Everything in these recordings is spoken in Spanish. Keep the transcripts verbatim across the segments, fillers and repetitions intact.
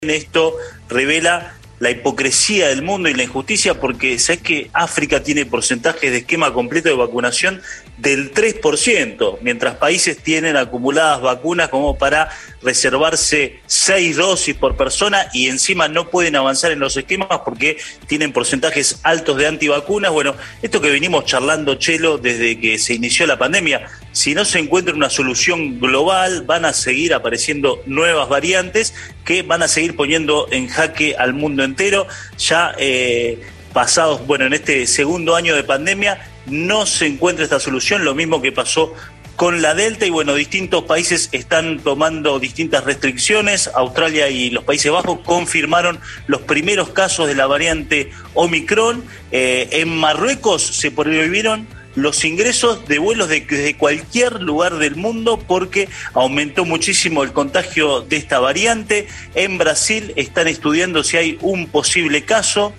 Esto revela la hipocresía del mundo y la injusticia, porque sabes que África tiene porcentajes de esquema completo de vacunación del tres por ciento, mientras países tienen acumuladas vacunas como para reservarse seis dosis por persona y encima no pueden avanzar en los esquemas porque tienen porcentajes altos de antivacunas. Bueno, esto que venimos charlando, Chelo, desde que se inició la pandemia, si no se encuentra una solución global, van a seguir apareciendo nuevas variantes que van a seguir poniendo en jaque al mundo entero. Ya eh, pasados, bueno, en este segundo año de pandemia, no se encuentra esta solución, lo mismo que pasó con la Delta, y bueno, distintos países están tomando distintas restricciones. Australia y los Países Bajos confirmaron los primeros casos de la variante Omicron. Eh, en Marruecos se prohibieron los ingresos de vuelos de, de cualquier lugar del mundo porque aumentó muchísimo el contagio de esta variante. En Brasil están estudiando si hay un posible caso.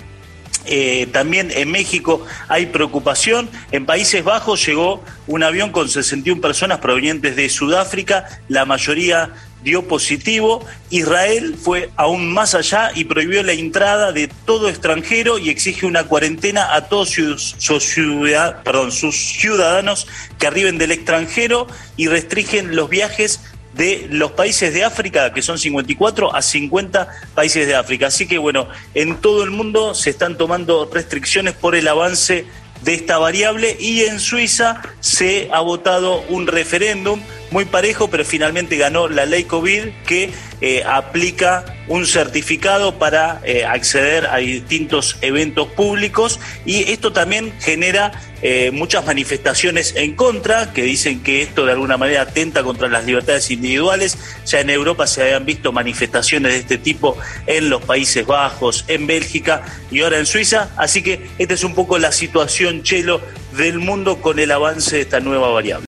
Eh, también en México hay preocupación. En Países Bajos llegó un avión con sesenta y una personas provenientes de Sudáfrica, la mayoría dio positivo. Israel fue aún más allá y prohibió la entrada de todo extranjero y exige una cuarentena a todos sus, sus, ciudad, perdón, sus ciudadanos que arriben del extranjero, y restringen los viajes de los países de África, que son cincuenta y cuatro, a cincuenta países de África. Así que bueno, en todo el mundo se están tomando restricciones por el avance de esta variable, y en Suiza se ha votado un referéndum muy parejo, pero finalmente ganó la ley COVID que eh, aplica un certificado para eh, acceder a distintos eventos públicos, y esto también genera eh, muchas manifestaciones en contra, que dicen que esto de alguna manera atenta contra las libertades individuales. Ya en Europa se habían visto manifestaciones de este tipo en los Países Bajos, en Bélgica y ahora en Suiza. Así que esta es un poco la situación, Chelo, del mundo con el avance de esta nueva variable.